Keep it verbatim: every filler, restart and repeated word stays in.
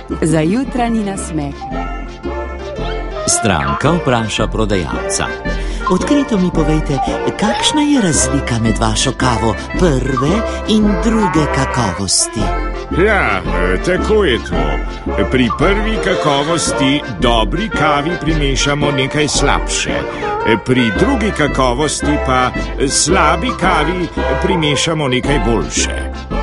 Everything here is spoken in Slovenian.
za jutranji nasmeh. Stranka vpraša prodajalca: odkrito mi povejte, kakšna je razlika med vašo kavo prve in druge kakovosti? Ja, tako je to. Pri prvi kakovosti dobri kavi primešamo nekaj slabše. Pri drugi kakovosti pa slabi kavi primešamo nekaj boljše.